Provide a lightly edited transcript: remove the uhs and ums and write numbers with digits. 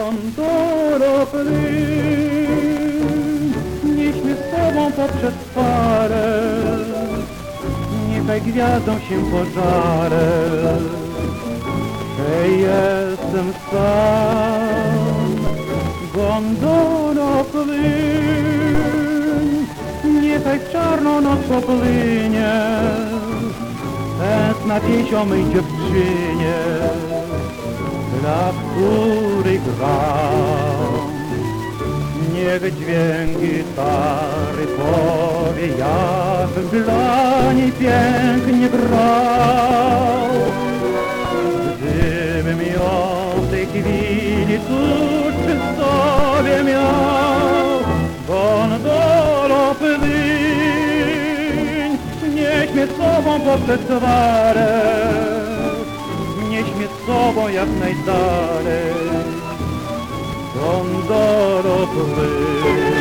Gondoro plyn, nieśmy z sobą poprzez parę, niechaj gwiazdą się pożarę, że jestem sam. Gondoro plyn, niechaj w czarną noc popłynie, tęskna pieśń o mej dziewczynie, dla której gram. Niech dźwięk gitary powie, jak dla niej pięknie grał. Gdybym ją w tej chwili tuż przy sobie miał, gondolo płyń, nieś mnie z sobą poprzez gwarę, nieś mnie z sobą jak najdalej. Gondolo płyń.